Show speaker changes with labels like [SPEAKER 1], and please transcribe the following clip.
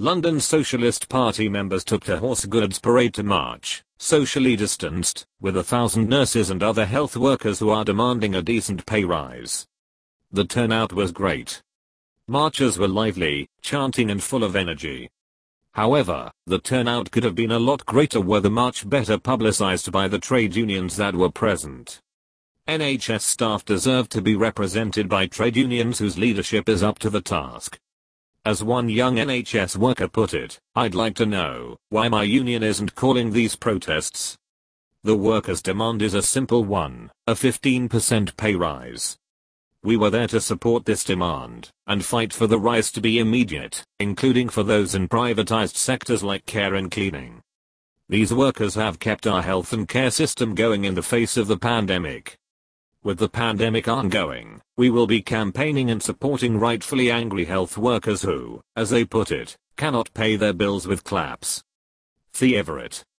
[SPEAKER 1] London Socialist Party members took to Horse Guards Parade to march, socially distanced, with 1,000 nurses and other health workers who are demanding a decent pay rise. The turnout was great. Marchers were lively, chanting and full of energy. However, the turnout could have been a lot greater were the march better publicized by the trade unions that were present. NHS staff deserve to be represented by trade unions whose leadership is up to the task. As one young NHS worker put it, "I'd like to know why my union isn't calling these protests." The workers' demand is a simple one, a 15% pay rise. We were there to support this demand and fight for the rise to be immediate, including for those in privatized sectors like care and cleaning. These workers have kept our health and care system going in the face of the pandemic. With the pandemic ongoing, we will be campaigning and supporting rightfully angry health workers who, as they put it, cannot pay their bills with claps. The Everett.